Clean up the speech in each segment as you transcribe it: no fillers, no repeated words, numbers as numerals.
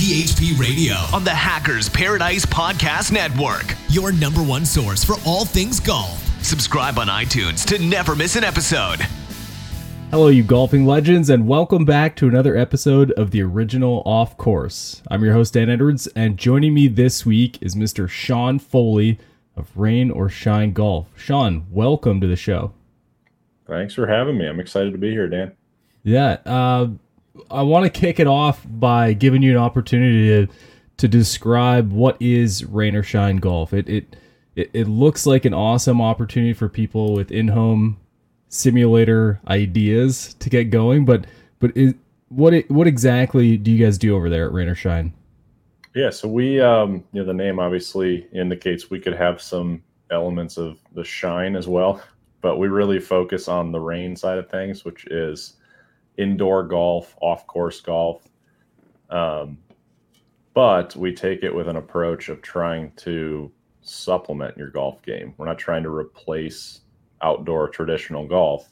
PHP Radio on the Hackers Paradise Podcast Network. Your number one source for all things golf. Subscribe on iTunes to never miss an episode. Hello, you golfing legends, and welcome back to another episode of the original Off Course. I'm your host, Dan Edwards, and joining me this week is Mr. Sean Foley of Rain or Shine Golf. Sean, welcome to the show. Thanks for having me. I'm excited to be here, Dan. Yeah, I want to kick it off by giving you an opportunity to describe what is Rain or Shine Golf. It looks like an awesome opportunity for people with in-home simulator ideas to get going, but what exactly do you guys do over there at Rain or Shine? Yeah, so we the name obviously indicates we could have some elements of the shine as well, but we really focus on the rain side of things, which is indoor golf, off-course golf. But we take it with an approach of trying to supplement your golf game. We're not trying to replace outdoor traditional golf.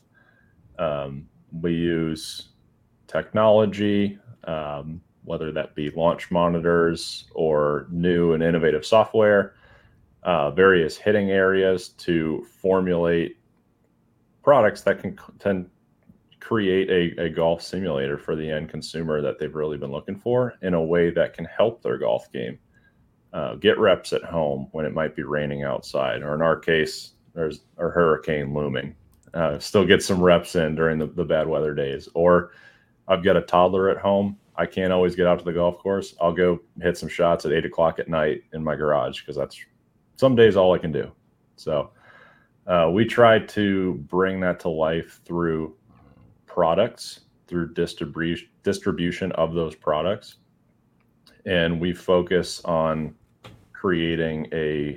We use technology, whether that be launch monitors or new and innovative software, various hitting areas to formulate products that can create a golf simulator for the end consumer that they've really been looking for in a way that can help their golf game. Get reps at home when it might be raining outside, or in our case, there's a hurricane looming. Still get some reps in during the bad weather days. Or I've got a toddler at home. I can't always get out to the golf course. I'll go hit some shots at 8 o'clock at night in my garage because that's some days all I can do. So we try to bring that to life through products, through distribution of those products. And we focus on creating a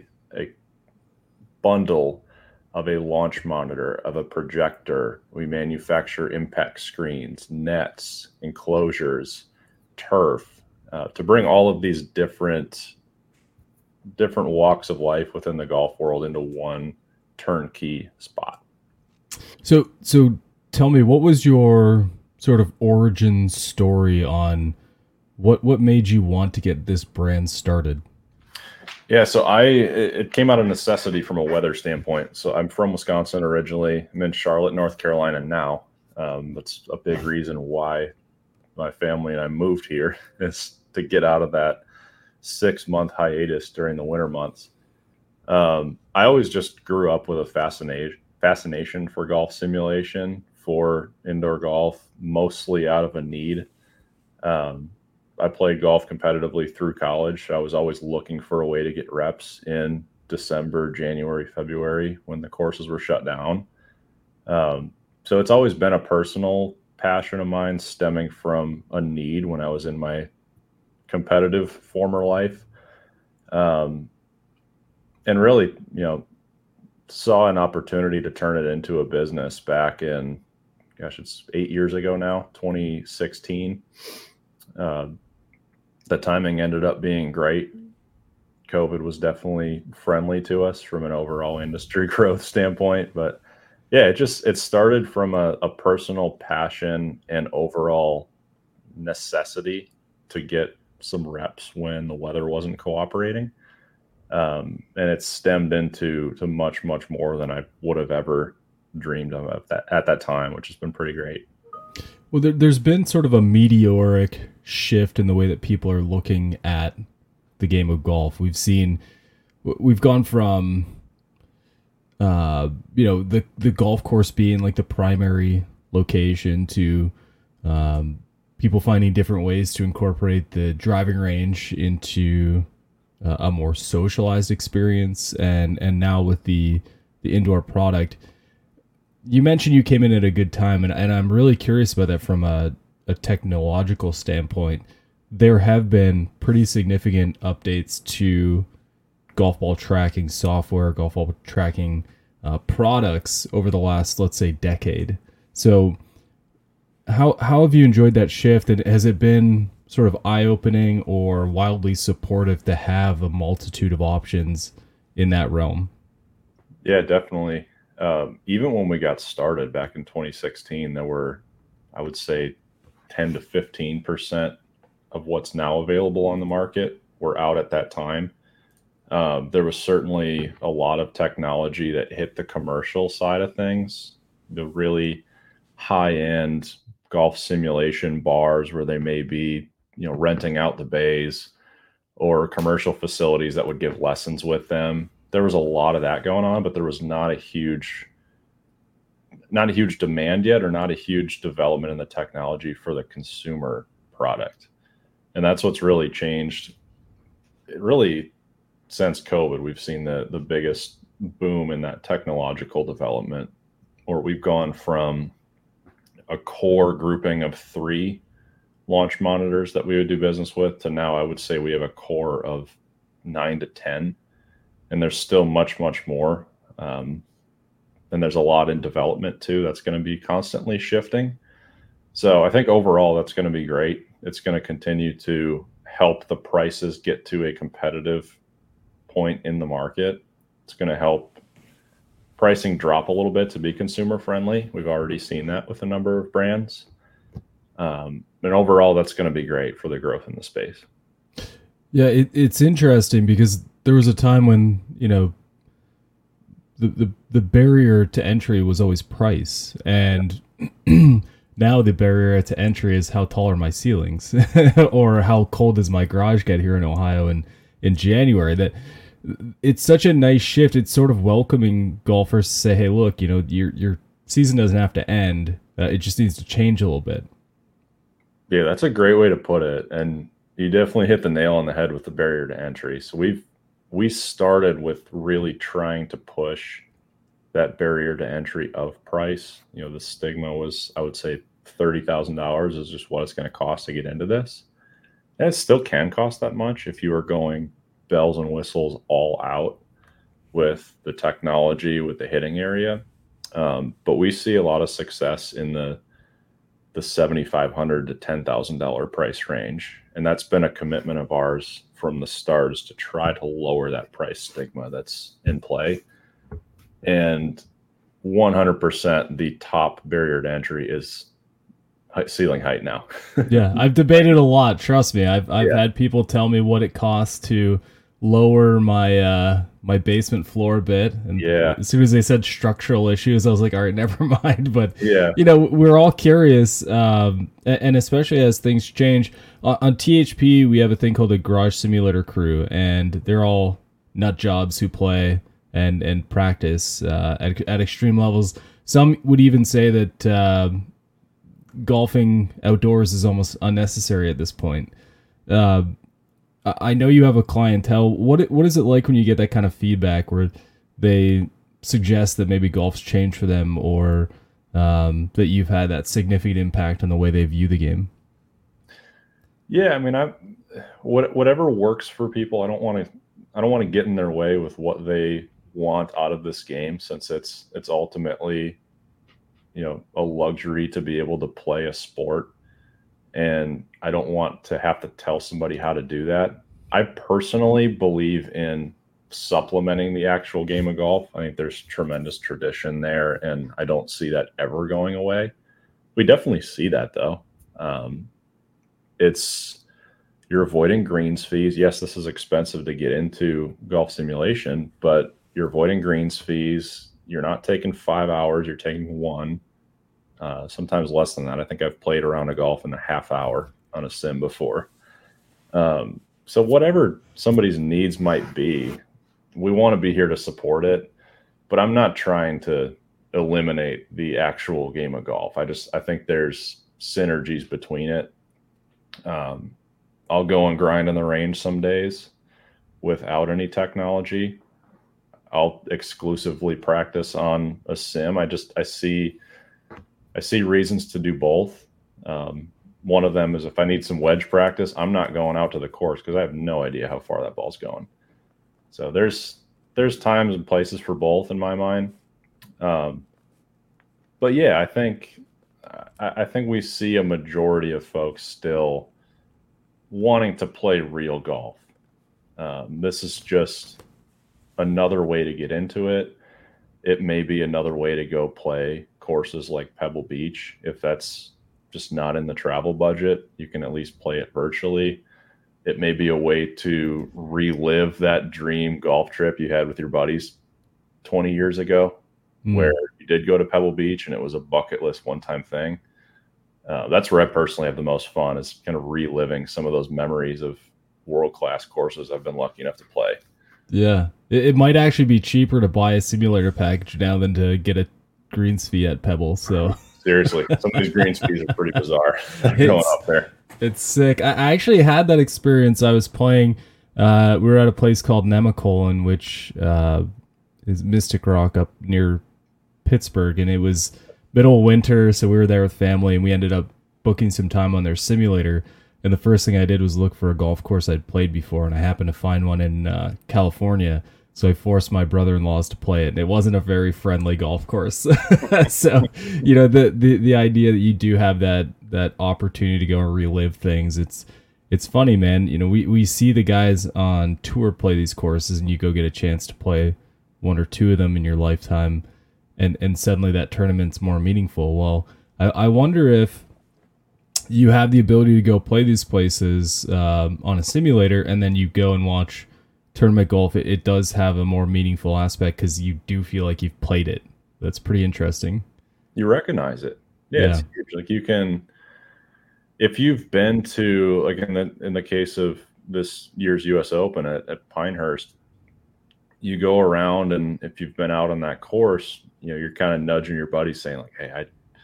bundle of a launch monitor, of a projector. We manufacture impact screens, nets, enclosures, turf, to bring all of these different walks of life within the golf world into one turnkey spot. So tell me, what was your sort of origin story on what made you want to get this brand started? Yeah, so it came out of necessity from a weather standpoint. So I'm from Wisconsin originally. I'm in Charlotte, North Carolina now. That's a big reason why my family and I moved here, is to get out of that 6-month hiatus during the winter months. I always just grew up with a fascination for golf simulation, for indoor golf, mostly out of a need. I played golf competitively through college. I was always looking for a way to get reps in December, January, February when the courses were shut down. So it's always been a personal passion of mine, stemming from a need when I was in my competitive former life. And really, saw an opportunity to turn it into a business back in, it's 8 years ago now, 2016. The timing ended up being great. COVID was definitely friendly to us from an overall industry growth standpoint. But yeah, it started from a personal passion and overall necessity to get some reps when the weather wasn't cooperating. And it stemmed into much, much more than I would have ever dreamed of at that time, which has been pretty great. Well, there's been sort of a meteoric shift in the way that people are looking at the game of golf. We've gone from, the golf course being like the primary location to people finding different ways to incorporate the driving range into a more socialized experience. And now with the indoor product, you mentioned you came in at a good time, and I'm really curious about that from a technological standpoint. There have been pretty significant updates to golf ball tracking software, golf ball tracking products over the last, let's say, decade. So how have you enjoyed that shift, and has it been sort of eye-opening or wildly supportive to have a multitude of options in that realm? Yeah, definitely. Even when we got started back in 2016, there were, I would say, 10 to 15% of what's now available on the market were out at that time. There was certainly a lot of technology that hit the commercial side of things, the really high-end golf simulation bars where they may be, renting out the bays, or commercial facilities that would give lessons with them. There was a lot of that going on, but there was not a huge demand yet, or not a huge development in the technology for the consumer product. And that's what's really changed. Really, since COVID, we've seen the biggest boom in that technological development, or we've gone from a core grouping of 3 launch monitors that we would do business with to now I would say we have a core of 9 to 10, and there's still much more. And there's a lot in development too that's going to be constantly shifting. So I think overall that's going to be great. It's going to continue to help the prices get to a competitive point in the market. It's going to help pricing drop a little bit to be consumer friendly. We've already seen that with a number of brands. And overall, that's going to be great for the growth in the space. Yeah, it's interesting because there was a time when, the barrier to entry was always price. And now the barrier to entry is how tall are my ceilings or how cold does my garage get here in Ohio in January. That it's such a nice shift. It's sort of welcoming golfers to say, hey, look, your season doesn't have to end. It just needs to change a little bit. Yeah, that's a great way to put it. And you definitely hit the nail on the head with the barrier to entry. So we started with really trying to push that barrier to entry of price. The stigma was, I would say, $30,000 is just what it's going to cost to get into this. And it still can cost that much if you are going bells and whistles all out with the technology, with the hitting area. But we see a lot of success in the $7,500 to $10,000 price range. And that's been a commitment of ours from the start, is to try to lower that price stigma that's in play. And 100% the top barrier to entry is ceiling height now. Yeah, I've debated a lot. Trust me. I've had people tell me what it costs to lower my my basement floor a bit, and as soon as they said structural issues, I was like, all right, never mind. But we're all curious, and especially as things change. On THP, we have a thing called the Garage Simulator Crew, and they're all nut jobs who play and practice at extreme levels. Some would even say that golfing outdoors is almost unnecessary at this point. I know you have a clientele. What is it like when you get that kind of feedback where they suggest that maybe golf's changed for them, or that you've had that significant impact on the way they view the game? Yeah, I mean, whatever works for people. I don't want to get in their way with what they want out of this game, since it's ultimately, a luxury to be able to play a sport. And I don't want to have to tell somebody how to do that. I personally believe in supplementing the actual game of golf. I think there's tremendous tradition there, and I don't see that ever going away. We definitely see that, though. You're avoiding greens fees. Yes, this is expensive to get into golf simulation, but you're avoiding greens fees. You're not taking 5 hours. You're taking 1. Sometimes less than that. I think I've played around a golf in a half hour on a sim before. So whatever somebody's needs might be, we want to be here to support it, but I'm not trying to eliminate the actual game of golf. I think there's synergies between it. I'll go and grind on the range some days without any technology. I'll exclusively practice on a sim. I see reasons to do both. One of them is if I need some wedge practice, I'm not going out to the course because I have no idea how far that ball's going. So there's times and places for both in my mind. But yeah, I think we see a majority of folks still wanting to play real golf. This is just another way to get into it. It may be another way to go play courses like Pebble Beach if that's just not in the travel budget, you can at least play it virtually. It may be a way to relive that dream golf trip you had with your buddies 20 years ago, where you did go to Pebble Beach and it was a bucket list one-time thing. That's where I personally have the most fun, is kind of reliving some of those memories of world-class courses I've been lucky enough to play. Yeah. It might actually be cheaper to buy a simulator package now than to get a greens fee at Pebble. So seriously, some of these greens fees are pretty bizarre going up there. It's sick. I actually had that experience. I was playing, we were at a place called Nemacolin, which is Mystic Rock up near Pittsburgh, and it was middle of winter, so we were there with family, and we ended up booking some time on their simulator. And the first thing I did was look for a golf course I'd played before, and I happened to find one in California. So I forced my brother-in-laws to play it, and it wasn't a very friendly golf course. So, you know, the idea that you do have that opportunity to go and relive things, it's funny, man. You know, we see the guys on tour play these courses, and you go get a chance to play one or two of them in your lifetime, and suddenly that tournament's more meaningful. Well, I wonder if you have the ability to go play these places on a simulator, and then you go and watch tournament golf. It does have a more meaningful aspect because you do feel like you've played it. That's pretty interesting. You recognize it. Yeah. It's huge. Like, you can, if you've been to, like in the case of this year's US Open at Pinehurst, you go around, and if you've been out on that course, you know, you're kind of nudging your buddies saying like, hey,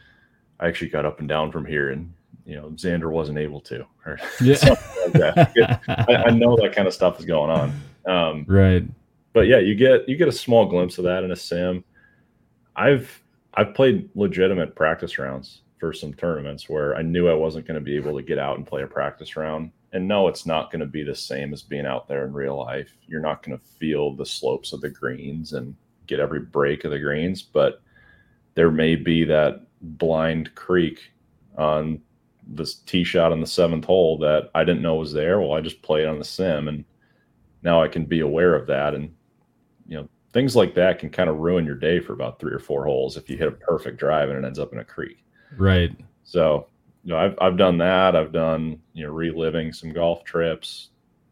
I actually got up and down from here, and you know, Xander wasn't able to, or something like that. I know that kind of stuff is going on. Right. But yeah, you get a small glimpse of that in a sim. I've played legitimate practice rounds for some tournaments where I knew I wasn't going to be able to get out and play a practice round. And no, it's not going to be the same as being out there in real life. You're not going to feel the slopes of the greens and get every break of the greens, but there may be that blind creek on this tee shot on the 7th hole that I didn't know was there. Well, I just played on the sim, and now I can be aware of that. And, you know, things like that can kind of ruin your day for about 3 or 4 holes if you hit a perfect drive and it ends up in a creek. Right. So, you know, I've done that. I've done, you know, reliving some golf trips.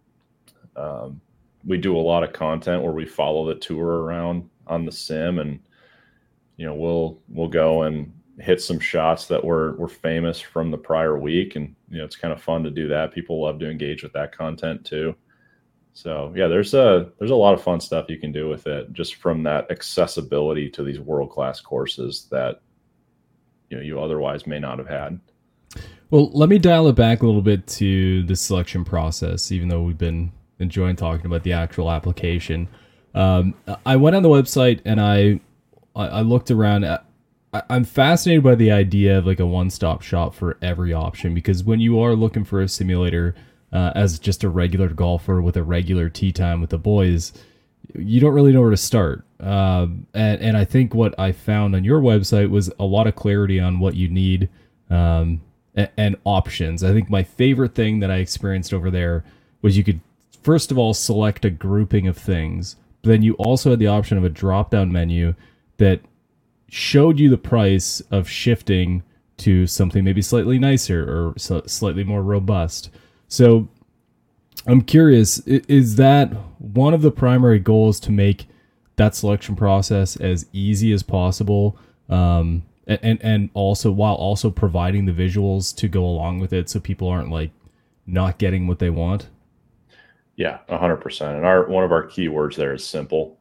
We do a lot of content where we follow the tour around on the sim, and, you know, we'll go and hit some shots that were famous from the prior week. And, you know, it's kind of fun to do that. People love to engage with that content too. So yeah, there's a lot of fun stuff you can do with it, just from that accessibility to these world-class courses that, you know, you otherwise may not have had. Well, let me dial it back a little bit to the selection process, even though we've been enjoying talking about the actual application. I went on the website and I looked around. I'm fascinated by the idea of like a one-stop shop for every option, because when you are looking for a simulator as just a regular golfer with a regular tee time with the boys, you don't really know where to start. And I think what I found on your website was a lot of clarity on what you need and options. I think my favorite thing that I experienced over there was you could, first of all, select a grouping of things, but then you also had the option of a drop-down menu that showed you the price of shifting to something maybe slightly nicer or slightly more robust. So I'm curious, is that one of the primary goals, to make that selection process as easy as possible, and also while also providing the visuals to go along with it so people aren't like not getting what they want? Yeah, 100%. And one of our keywords there is simple.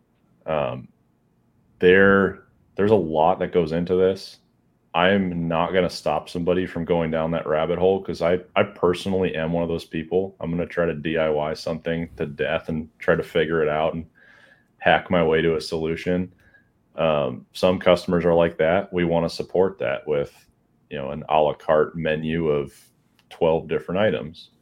There's a lot that goes into this. I'm not going to stop somebody from going down that rabbit hole, because I personally am one of those people. I'm going to try to DIY something to death and try to figure it out and hack my way to a solution. Some customers are like that. We want to support that with, you know, an a la carte menu of 12 different items.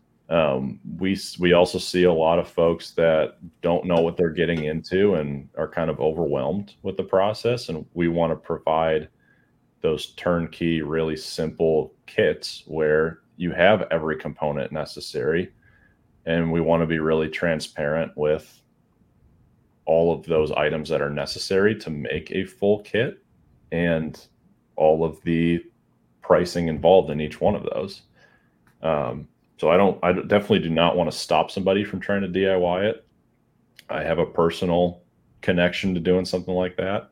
We also see a lot of folks that don't know what they're getting into and are kind of overwhelmed with the process. And we want to provide those turnkey, really simple kits where you have every component necessary. And we want to be really transparent with all of those items that are necessary to make a full kit, and all of the pricing involved in each one of those. So I definitely do not want to stop somebody from trying to DIY it. I have a personal connection to doing something like that.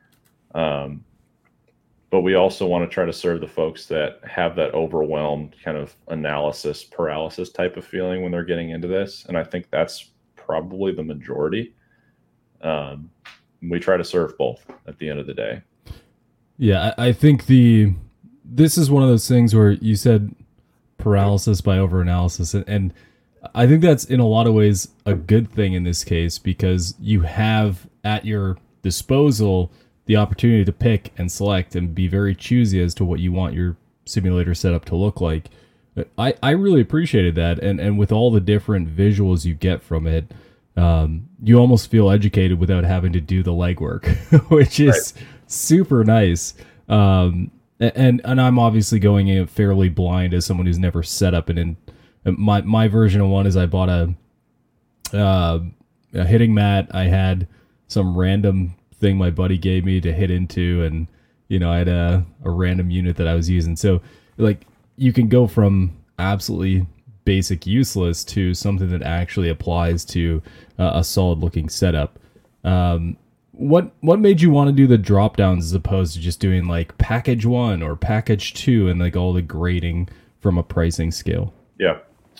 But we also want to try to serve the folks that have that overwhelmed kind of analysis paralysis type of feeling when they're getting into this. And I think that's probably the majority. We try to serve both at the end of the day. Yeah, I think this is one of those things where you said paralysis by overanalysis, and I think that's in a lot of ways a good thing in this case, because you have at your disposal the opportunity to pick and select and be very choosy as to what you want your simulator setup to look like. I really appreciated that, and with all the different visuals you get from it, you almost feel educated without having to do the legwork, which is super nice. And I'm obviously going in fairly blind as someone who's never set up my version of one is I bought a hitting mat. I had some random thing my buddy gave me to hit into, and I had a random unit that I was using. So like you can go from absolutely basic useless to something that actually applies to a solid looking setup. What made you want to do the drop downs as opposed to just doing like package 1 or package 2 and like all the grading from a pricing scale? Yeah.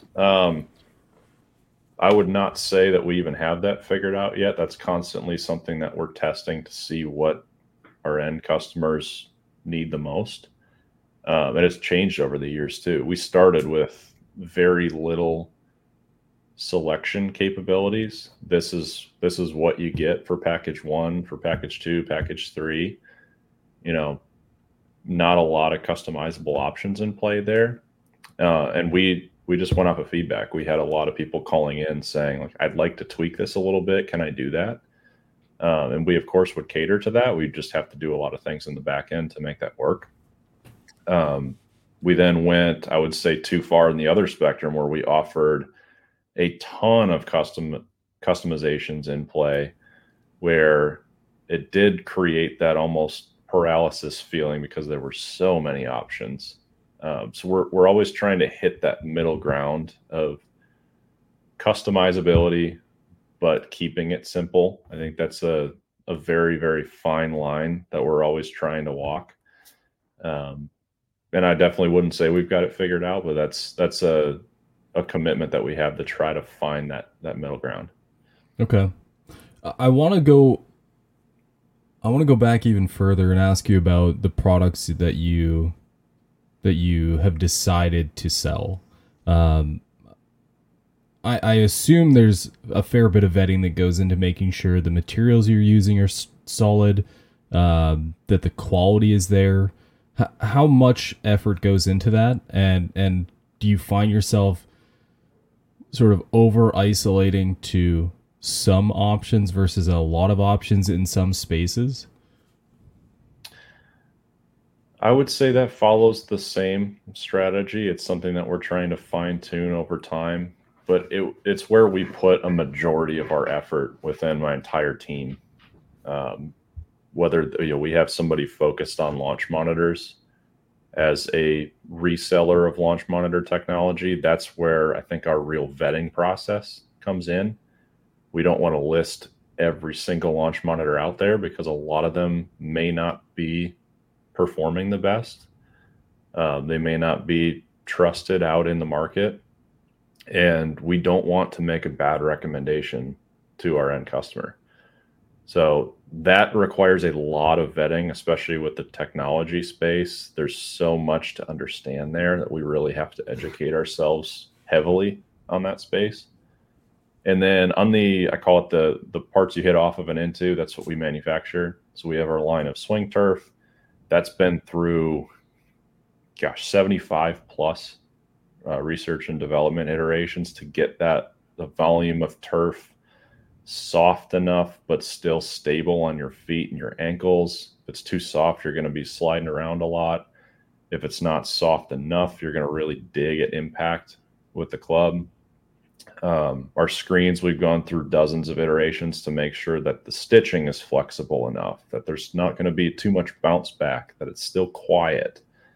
I would not say that we even have that figured out yet. That's constantly something that we're testing to see what our end customers need the most. And it's changed over the years too. We started with very little selection capabilities. This is what you get for package 1, for package 2, package 3. Not a lot of customizable options in play there. And we just went off of feedback. We had a lot of people calling in saying, like, I'd like to tweak this a little bit. Can I do that? And we, of course, would cater to that. We just have to do a lot of things in the back end to make that work. We then went, I would say, too far in the other spectrum, where we offered a ton of customizations in play, where it did create that almost paralysis feeling because there were so many options. So we're always trying to hit that middle ground of customizability, but keeping it simple. I think that's a very, very fine line that we're always trying to walk. And I definitely wouldn't say we've got it figured out, but that's a commitment that we have to try to find that middle ground. Okay. I want to go back even further and ask you about the products that you have decided to sell. I assume there's a fair bit of vetting that goes into making sure the materials you're using are solid, that the quality is there. How much effort goes into that? And do you find yourself sort of over isolating to some options versus a lot of options in some spaces? I would say that follows the same strategy. It's something that we're trying to fine tune over time, but it's where we put a majority of our effort within my entire team. Whether we have somebody focused on launch monitors as a reseller of launch monitor technology, that's where I think our real vetting process comes in. We don't want to list every single launch monitor out there because a lot of them may not be performing the best. They may not be trusted out in the market, and we don't want to make a bad recommendation to our end customer. So that requires a lot of vetting, especially with the technology space. There's so much to understand there that we really have to educate ourselves heavily on that space. And then on I call it the parts you hit off of and into, that's what we manufacture. So we have our line of swing turf. That's been through, 75 plus research and development iterations to get the volume of turf soft enough, but still stable on your feet and your ankles. If it's too soft, you're going to be sliding around a lot. If it's not soft enough, you're going to really dig at impact with the club. Our screens, we've gone through dozens of iterations to make sure that the stitching is flexible enough, that there's not going to be too much bounce back, that it's still quiet.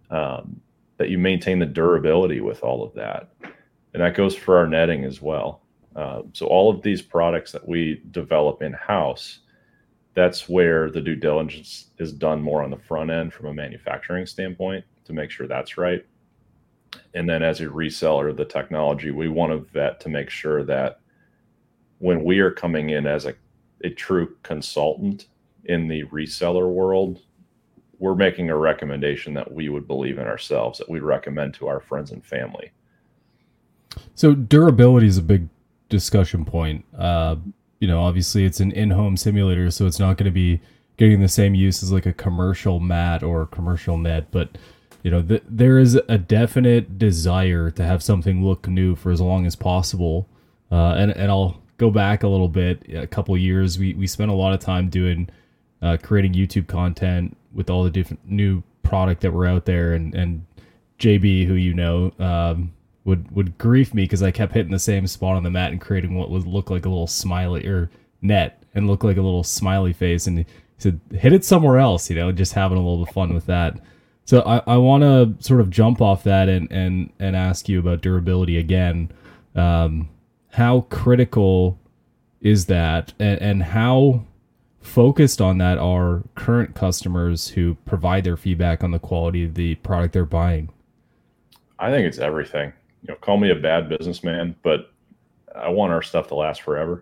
that you maintain the durability with all of that. And that goes for our netting as well. So all of these products that we develop in-house, that's where the due diligence is done more on the front end from a manufacturing standpoint to make sure that's right. And then as a reseller of the technology, we want to vet to make sure that when we are coming in as a true consultant in the reseller world, we're making a recommendation that we would believe in ourselves, that we'd recommend to our friends and family. So durability is a big discussion point. Obviously it's an in-home simulator, so it's not going to be getting the same use as like a commercial mat or commercial net, but there is a definite desire to have something look new for as long as possible. And I'll go back a little bit, a couple of years. We spent a lot of time doing creating YouTube content with all the different new product that were out there, and JB, who would grief me because I kept hitting the same spot on the mat and creating what would look like a little smiley or net and look like a little smiley face, and he said hit it somewhere else, just having a little bit of fun with that. So I want to sort of jump off that and ask you about durability again. How critical is that, and how focused on that are current customers who provide their feedback on the quality of the product they're buying? I think it's everything. Call me a bad businessman, but I want our stuff to last forever.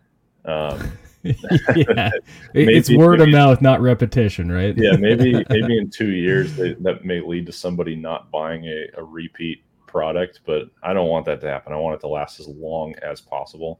Yeah, it's word of mouth, not repetition, right? Yeah, maybe in 2 years that may lead to somebody not buying a repeat product, but I don't want that to happen. I want it to last as long as possible.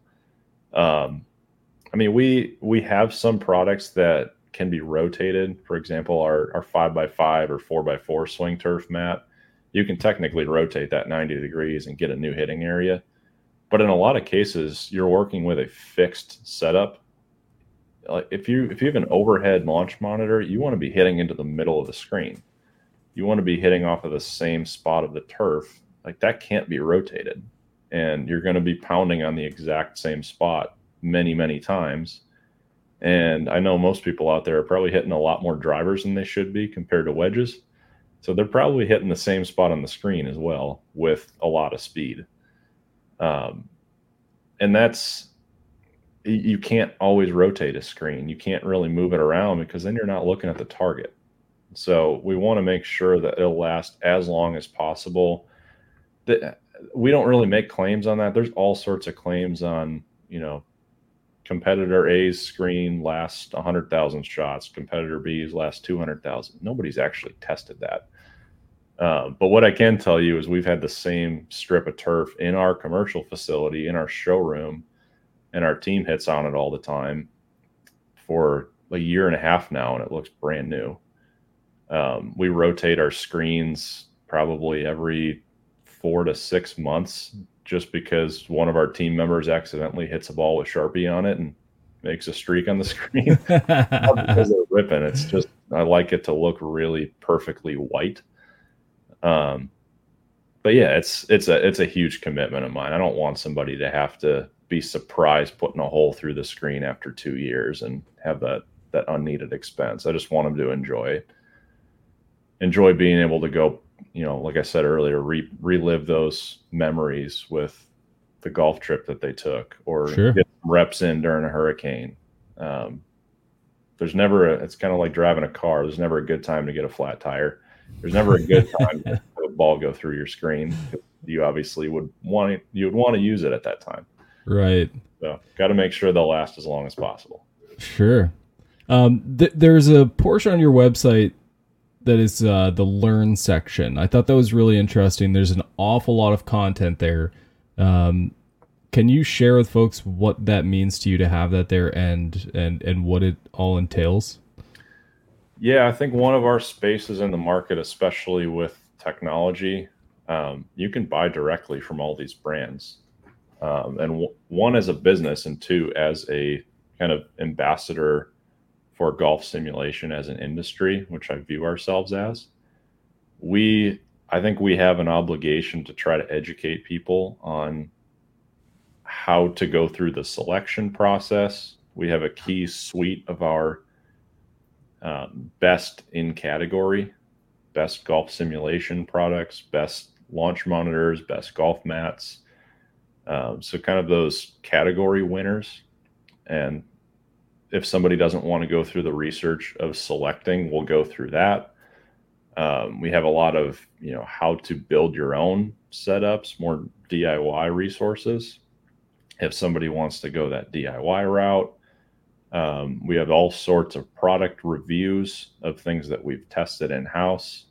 We have some products that can be rotated. For example, our 5x5 or 4x4 swing turf mat, you can technically rotate that 90 degrees and get a new hitting area. But in a lot of cases, you're working with a fixed setup. Like if you have an overhead launch monitor, you want to be hitting into the middle of the screen. You want to be hitting off of the same spot of the turf. Like that can't be rotated. And you're going to be pounding on the exact same spot many, many times. And I know most people out there are probably hitting a lot more drivers than they should be compared to wedges. So they're probably hitting the same spot on the screen as well with a lot of speed. And that's, you can't always rotate a screen. You can't really move it around because then you're not looking at the target. So we want to make sure that it'll last as long as possible. We don't really make claims on that. There's all sorts of claims on, competitor A's screen lasts 100,000 shots. Competitor B's last 200,000. Nobody's actually tested that. But what I can tell you is we've had the same strip of turf in our commercial facility, in our showroom, and our team hits on it all the time for a year and a half now, and it looks brand new. We rotate our screens probably every 4 to 6 months just because one of our team members accidentally hits a ball with Sharpie on it and makes a streak on the screen. Not because they're ripping. It's just, I like it to look really perfectly white. But yeah, it's a huge commitment of mine. I don't want somebody to have to be surprised putting a hole through the screen after 2 years and have that unneeded expense. I just want them to enjoy being able to go, like I said earlier, relive those memories with the golf trip that they took, or get reps in during a hurricane. It's kind of like driving a car. There's never a good time to get a flat tire. There's never a good time to have a ball go through your screen. You obviously would want to use it at that time. Right. So got to make sure they'll last as long as possible. Sure. There's a portion on your website that is the learn section. I thought that was really interesting. There's an awful lot of content there. Can you share with folks what that means to you to have that there and what it all entails? Yeah, I think one of our spaces in the market, especially with technology, you can buy directly from all these brands. And one as a business, and two as a kind of ambassador for golf simulation as an industry, which I view ourselves as. I think we have an obligation to try to educate people on how to go through the selection process. We have a key suite of our best in category best golf simulation products, best launch monitors, best golf mats. So kind of those category winners. And if somebody doesn't want to go through the research of selecting, we'll go through that. We have a lot of, how to build your own setups, more DIY resources. If somebody wants to go that DIY route, we have all sorts of product reviews of things that we've tested in-house.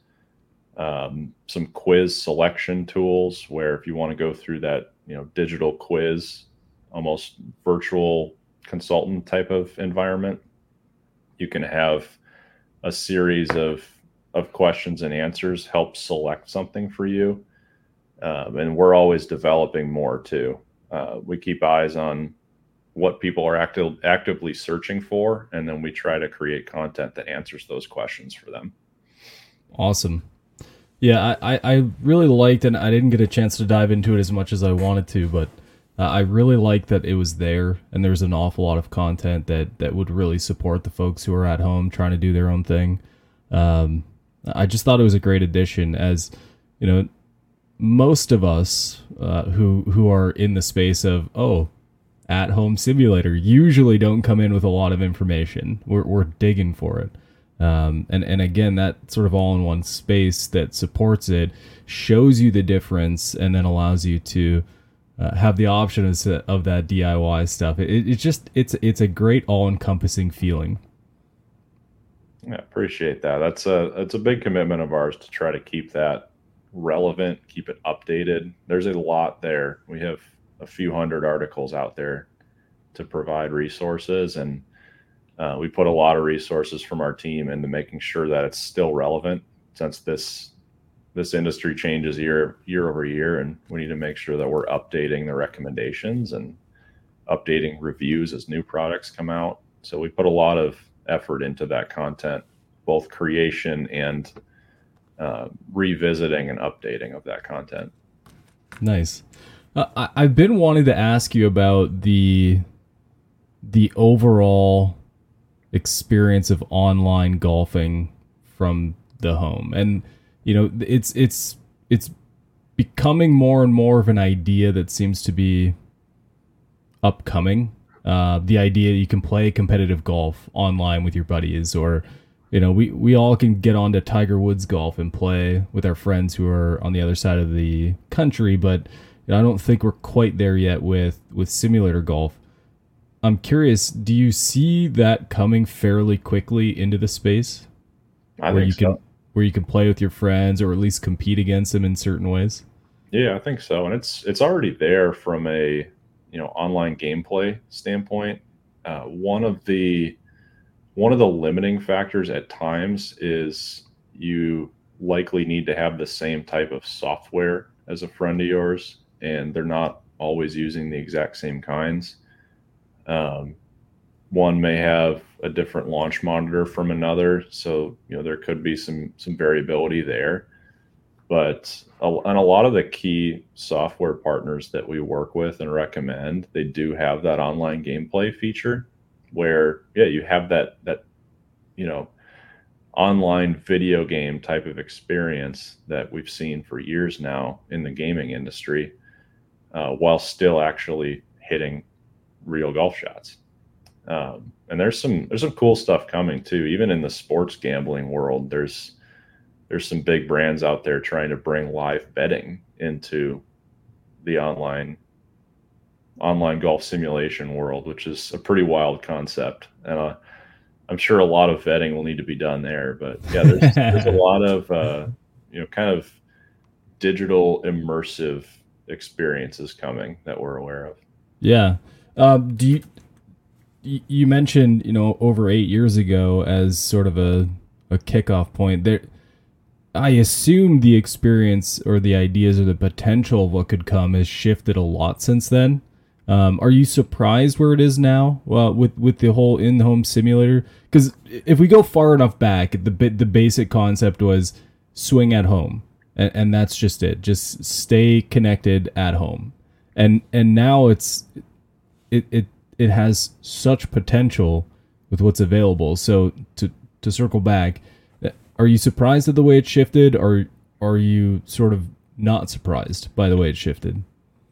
Some quiz selection tools where if you want to go through that, digital quiz, almost virtual consultant type of environment, you can have a series of questions and answers help select something for you. And we're always developing more too. We keep eyes on what people are actively searching for, and then we try to create content that answers those questions for them. Awesome. Yeah, I really liked, and I didn't get a chance to dive into it as much as I wanted to, but I really liked that it was there, and there's an awful lot of content that would really support the folks who are at home trying to do their own thing. I just thought it was a great addition, as most of us who are in the space of at home simulator usually don't come in with a lot of information. We're digging for it. And again, that sort of all-in-one space that supports it shows you the difference, and then allows you to have the option of that DIY stuff. It's a great all-encompassing feeling. Yeah, appreciate that. It's a big commitment of ours to try to keep that relevant, keep it updated. There's a lot there. We have a few hundred articles out there to provide resources, and we put a lot of resources from our team into making sure that it's still relevant, since this industry changes year over year, and we need to make sure that we're updating the recommendations and updating reviews as new products come out. So we put a lot of effort into that content, both creation and revisiting and updating of that content. Nice. I've been wanting to ask you about the overall experience of online golfing from the home, and it's becoming more and more of an idea that seems to be upcoming. The idea you can play competitive golf online with your buddies, or we all can get onto Tiger Woods golf and play with our friends who are on the other side of the country, but I don't think we're quite there yet with simulator golf. I'm curious, do you see that coming fairly quickly into the space? I think so. Where you can play with your friends, or at least compete against them in certain ways? Yeah, I think so. And it's already there from a online gameplay standpoint. One of the limiting factors at times is you likely need to have the same type of software as a friend of yours, and they're not always using the exact same kinds. One may have a different launch monitor from another, so there could be some variability there. But on a lot of the key software partners that we work with and recommend, they do have that online gameplay feature where you have that online video game type of experience that we've seen for years now in the gaming industry, while still actually hitting real golf shots. And there's some cool stuff coming too. Even in the sports gambling world, there's some big brands out there trying to bring live betting into the online golf simulation world, which is a pretty wild concept. And I'm sure a lot of vetting will need to be done there. But yeah, there's a lot of kind of digital immersive experiences coming that we're aware of. Yeah. You mentioned, over 8 years ago as sort of a kickoff point there. I assume the experience or the ideas or the potential of what could come has shifted a lot since then. Are you surprised where it is now with the whole in-home simulator? Because if we go far enough back, the basic concept was swing at home, and that's just it. Just stay connected at home, and now it has such potential with what's available. So to circle back, are you surprised at the way it shifted, or are you sort of not surprised by the way it shifted?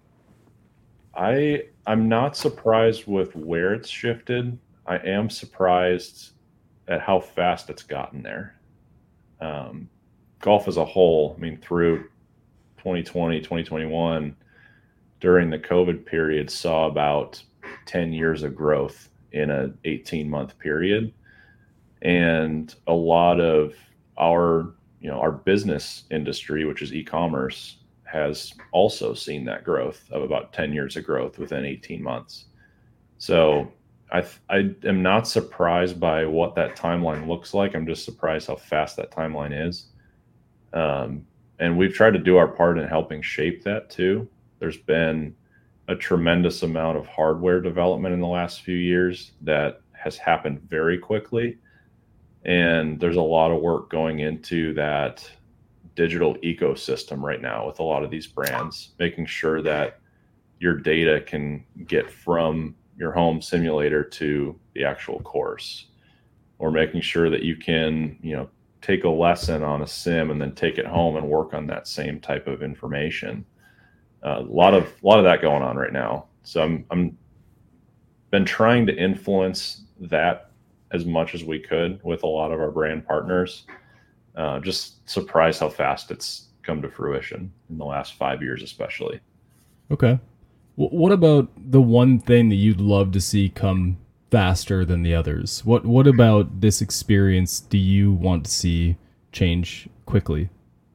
I'm not surprised with where it's shifted. I am surprised at how fast it's gotten there. Golf as a whole, I mean, through 2020, 2021, during the COVID period, saw about 10 years of growth in an 18-month period. And a lot of our business industry, which is e-commerce, has also seen that growth of about 10 years of growth within 18 months. So I am not surprised by what that timeline looks like. I'm just surprised how fast that timeline is. And we've tried to do our part in helping shape that too. There's been a tremendous amount of hardware development in the last few years that has happened very quickly. And there's a lot of work going into that digital ecosystem right now with a lot of these brands, making sure that your data can get from your home simulator to the actual course, or making sure that you can, take a lesson on a sim and then take it home and work on that same type of information. A lot of that going on right now. So I'm been trying to influence that as much as we could with a lot of our brand partners. Just surprised how fast it's come to fruition in the last 5 years, especially. Okay. What about the one thing that you'd love to see come faster than the others? What about this experience do you want to see change quickly?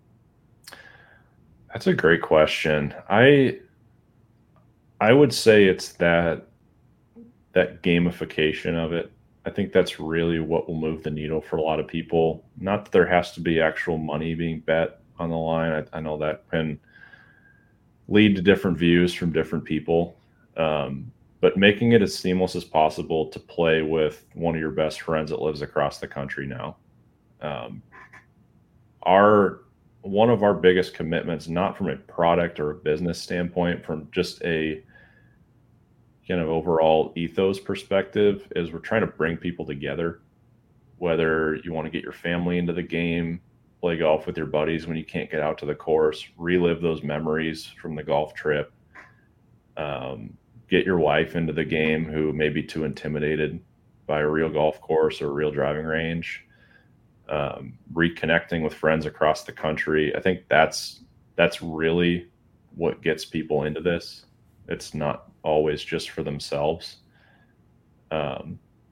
That's a great question. I would say it's that gamification of it. I think that's really what will move the needle for a lot of people. Not that there has to be actual money being bet on the line. I know that can lead to different views from different people. But making it as seamless as possible to play with one of your best friends that lives across the country now. One of our biggest commitments, not from a product or a business standpoint, from just a kind of overall ethos perspective, is we're trying to bring people together. Whether you want to get your family into the game, play golf with your buddies when you can't get out to the course, relive those memories from the golf trip, get your wife into the game who may be too intimidated by a real golf course or a real driving range, reconnecting with friends across the country. I think that's really what gets people into this. It's not always just for themselves. I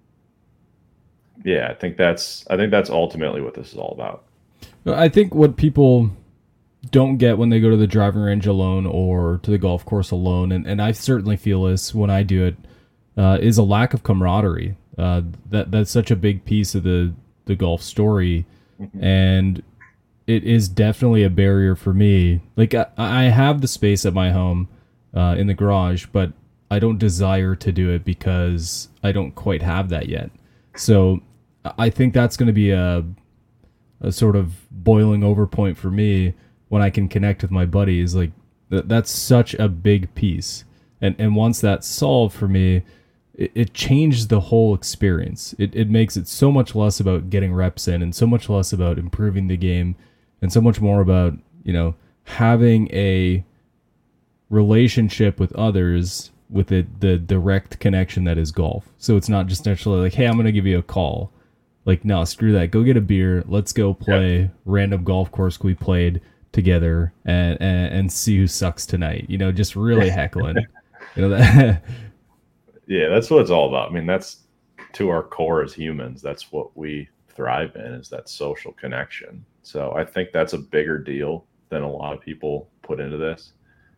think that's ultimately what this is all about. I think what people don't get when they go to the driving range alone or to the golf course alone, and I certainly feel this when I do it, is a lack of camaraderie. That's such a big piece of the golf story, mm-hmm. and it is definitely a barrier for me. Like I have the space at my home in the garage, but I don't desire to do it because I don't quite have that yet. So I think that's going to be a sort of boiling over point for me when I can connect with my buddies. Like that's such a big piece. And once that's solved for me, it changed the whole experience. It makes it so much less about getting reps in and so much less about improving the game and so much more about, having a relationship with others with the direct connection that is golf. So it's not just necessarily like, hey, I'm going to give you a call. Like, no, screw that. Go get a beer. Let's go play random golf course we played together and see who sucks tonight. Just really heckling. That. Yeah, that's what it's all about. I mean, that's to our core as humans. That's what we thrive in, is that social connection. So I think that's a bigger deal than a lot of people put into this.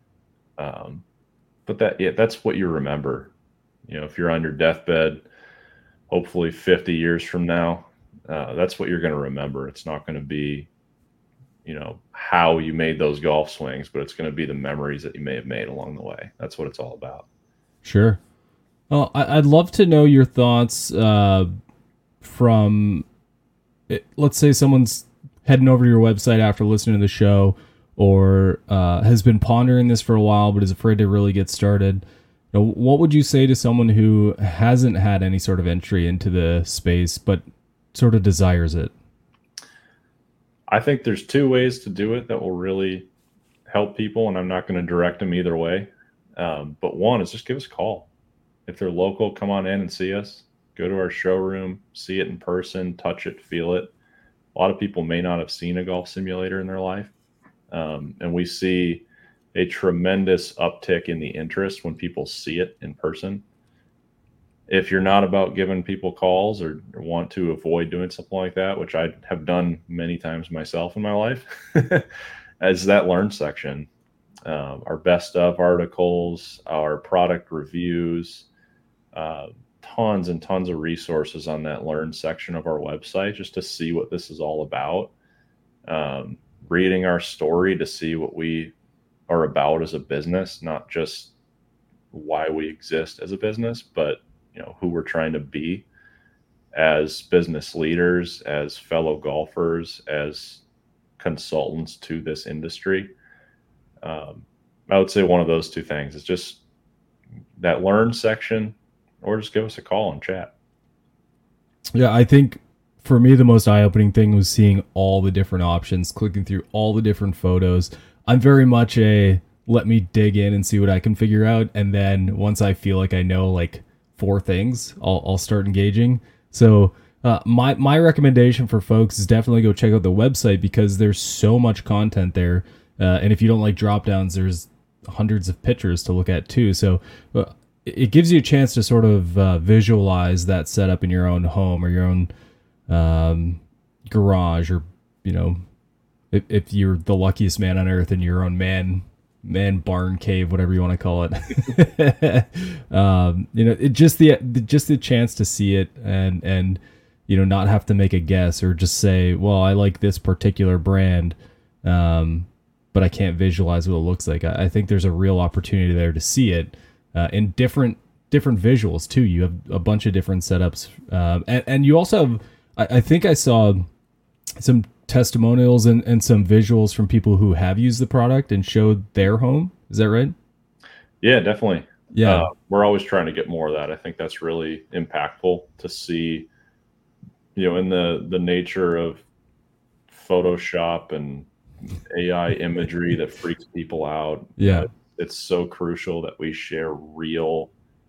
But that's what you remember. If you're on your deathbed, hopefully 50 years from now, that's what you're going to remember. It's not going to be, how you made those golf swings, but it's going to be the memories that you may have made along the way. That's what it's all about. Sure. Well, I'd love to know your thoughts from, let's say someone's heading over to your website after listening to the show, or has been pondering this for a while but is afraid to really get started. What would you say to someone who hasn't had any sort of entry into the space but sort of desires it? I think there's two ways to do it that will really help people, and I'm not going to direct them either way. But one is just give us a call. If they're local, come on in and see us. Go to our showroom, see it in person, touch it, feel it. A lot of people may not have seen a golf simulator in their life. And we see a tremendous uptick in the interest when people see it in person. If you're not about giving people calls or want to avoid doing something like that, which I have done many times myself in my life, as that learn section, our best of articles, our product reviews, tons and tons of resources on that learn section of our website just to see what this is all about. Reading our story to see what we are about as a business, not just why we exist as a business, but who we're trying to be as business leaders, as fellow golfers, as consultants to this industry. I would say one of those two things is just that learn section, or just give us a call and chat. Yeah, I think for me, the most eye-opening thing was seeing all the different options, clicking through all the different photos. I'm very much let me dig in and see what I can figure out. And then once I feel like I know like 4 things, I'll start engaging. So my recommendation for folks is definitely go check out the website because there's so much content there. And if you don't like drop downs, there's hundreds of pictures to look at too. So it gives you a chance to sort of visualize that setup in your own home or your own garage, or if you're the luckiest man on earth in your own man barn cave, whatever you want to call it. It just the chance to see it and not have to make a guess or just say, well, I like this particular brand, but I can't visualize what it looks like. I think there's a real opportunity there to see it in different visuals too. You have a bunch of different setups, and you also have, I think I saw some testimonials and some visuals from people who have used the product and showed their home. Is that right? Yeah, definitely. Yeah. We're always trying to get more of that. I think that's really impactful to see, in the nature of Photoshop and AI imagery that freaks people out. Yeah. It's so crucial that we share real,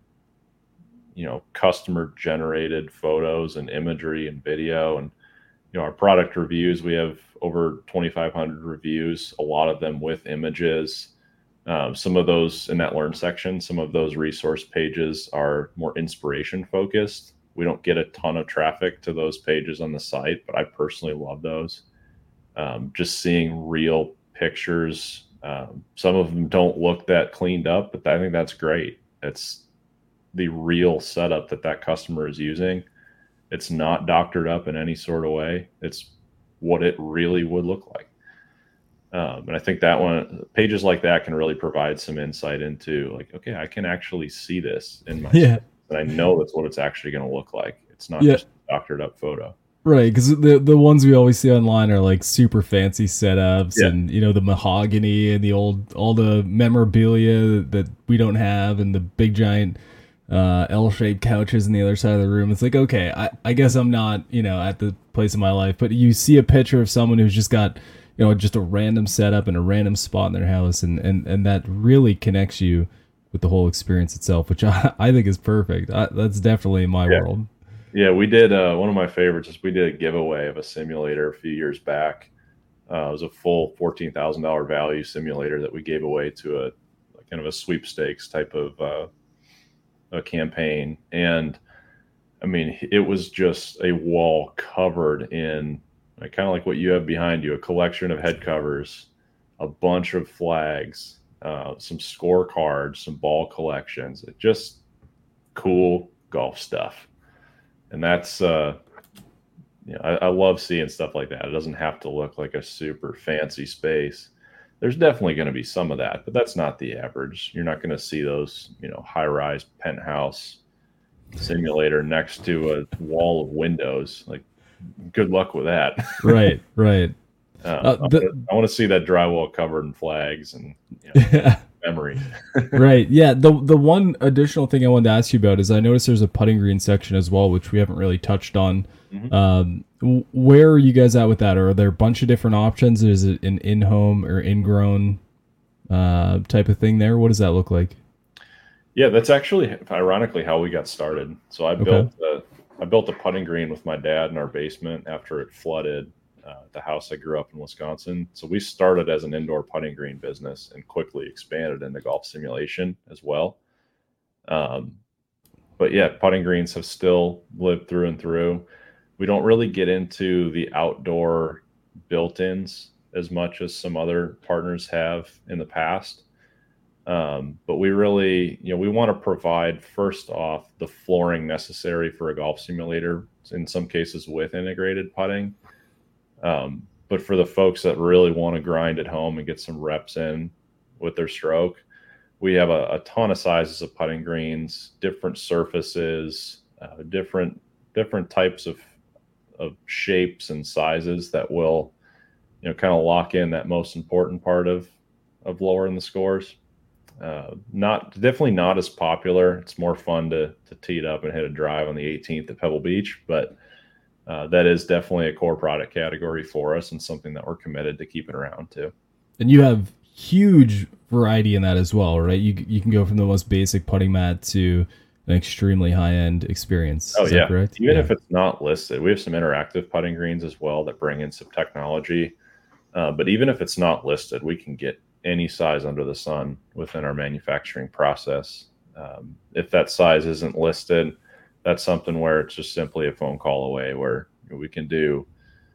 customer generated photos and imagery and video. And, our product reviews, we have over 2,500 reviews, a lot of them with images. Some of those in that learn section, some of those resource pages are more inspiration focused. We don't get a ton of traffic to those pages on the site, but I personally love those. Just seeing real pictures. Some of them don't look that cleaned up, but I think that's great. It's the real setup that customer is using. It's not doctored up in any sort of way. It's what it really would look like. And I think that pages like that can really provide some insight into like, okay, I can actually see this in my space, and I know that's what it's actually going to look like. It's not just a doctored up photo. Right, because the ones we always see online are like super fancy setups, and the mahogany and all the memorabilia that we don't have, and the big giant L-shaped couches on the other side of the room. It's like, okay, I guess I'm not at the place in my life, but you see a picture of someone who's just got just a random setup in a random spot in their house, and that really connects you with the whole experience itself, which I think is perfect. That's definitely my world. Yeah, we did one of my favorites is we did a giveaway of a simulator a few years back. It was a full $14,000 value simulator that we gave away to a kind of a sweepstakes type of a campaign. And I mean, it was just a wall covered in kind of like what you have behind you, a collection of head covers, a bunch of flags, some scorecards, some ball collections, just cool golf stuff. And that's, I love seeing stuff like that. It doesn't have to look like a super fancy space. There's definitely going to be some of that, but that's not the average. You're not going to see those, high-rise penthouse simulator next to a wall of windows. Like, good luck with that. Right. I want to see that drywall covered in flags and memory. Right. Yeah. The one additional thing I wanted to ask you about is I noticed there's a putting green section as well, which we haven't really touched on. Where are you guys at with that? Or are there a bunch of different options? Is it an in-home or ingrown type of thing there? What does that look like? Yeah, that's actually ironically how we got started. So I built a putting green with my dad in our basement after it flooded the house I grew up in Wisconsin. So we started as an indoor putting green business and quickly expanded into golf simulation as well. But yeah, putting greens have still lived through and through. We don't really get into the outdoor built-ins as much as some other partners have in the past. But we really, we want to provide first off the flooring necessary for a golf simulator, in some cases with integrated putting. But for the folks that really want to grind at home and get some reps in with their stroke, we have a ton of sizes of putting greens, different surfaces, different types of shapes and sizes that will, kind of lock in that most important part of lowering the scores. Definitely not as popular. It's more fun to tee it up and hit a drive on the 18th at Pebble Beach, but that is definitely a core product category for us and something that we're committed to keeping around too. And you have huge variety in that as well, right? You can go from the most basic putting mat to an extremely high-end experience. Oh, is that correct? Even if it's not listed, we have some interactive putting greens as well that bring in some technology. But even if it's not listed, we can get any size under the sun within our manufacturing process. If that size isn't listed, that's something where it's just simply a phone call away, where we can do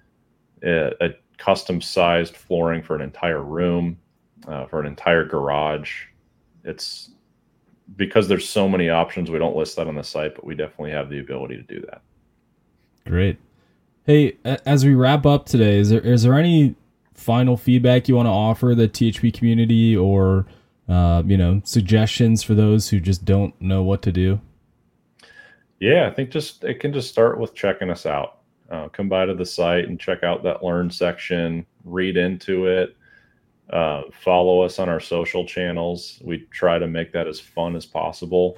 a custom sized flooring for an entire room, for an entire garage. It's because there's so many options. We don't list that on the site, but we definitely have the ability to do that. Great. Hey, as we wrap up today, is there any final feedback you want to offer the THP community, or suggestions for those who just don't know what to do? Yeah, I think it can just start with checking us out. Come by to the site and check out that learn section, read into it, follow us on our social channels. We try to make that as fun as possible.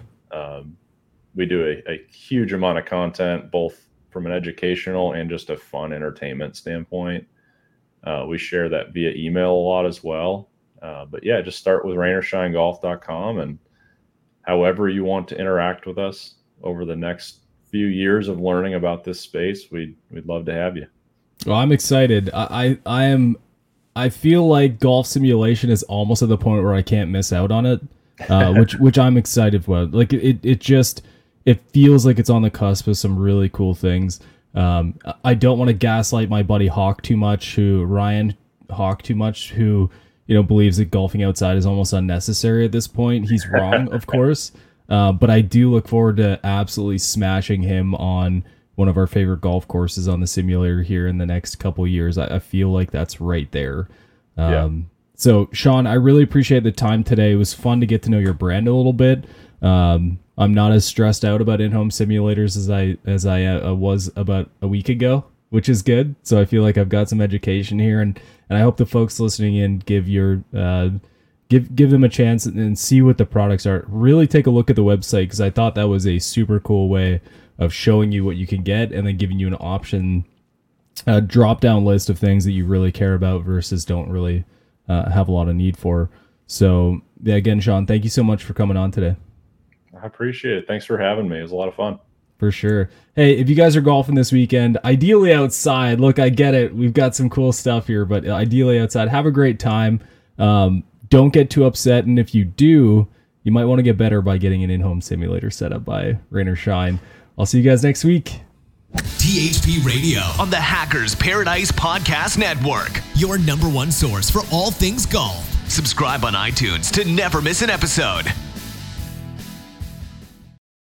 We do a huge amount of content, both from an educational and just a fun entertainment standpoint. We share that via email a lot as well. But yeah, just start with rainorShineGolf.com, and however you want to interact with us over the next few years of learning about this space, we'd love to have you. Well, I'm excited. I feel like golf simulation is almost at the point where I can't miss out on it, which I'm excited for. Like it feels like it's on the cusp of some really cool things. I don't want to gaslight my buddy Ryan Hawk too much, who believes that golfing outside is almost unnecessary at this point. He's wrong, of course. But I do look forward to absolutely smashing him on one of our favorite golf courses on the simulator here in the next couple of years. I feel like that's right there. So Sean, I really appreciate the time today. It was fun to get to know your brand a little bit. I'm not as stressed out about in-home simulators as I was about a week ago, which is good. So I feel like I've got some education here, and I hope the folks listening in give them a chance and see what the products are. Really take a look at the website, because I thought that was a super cool way of showing you what you can get and then giving you an option, a drop-down list of things that you really care about versus don't really have a lot of need for. So yeah, again, Sean, thank you so much for coming on today. I appreciate it. Thanks for having me. It was a lot of fun. For sure. Hey, if you guys are golfing this weekend, ideally outside, look, I get it. We've got some cool stuff here, but ideally outside, have a great time. Don't get too upset. And if you do, you might want to get better by getting an in-home simulator set up by Rain or Shine. I'll see you guys next week. THP Radio, On the Hackers Paradise Podcast Network. your number one source for all things golf. Subscribe on iTunes to never miss an episode.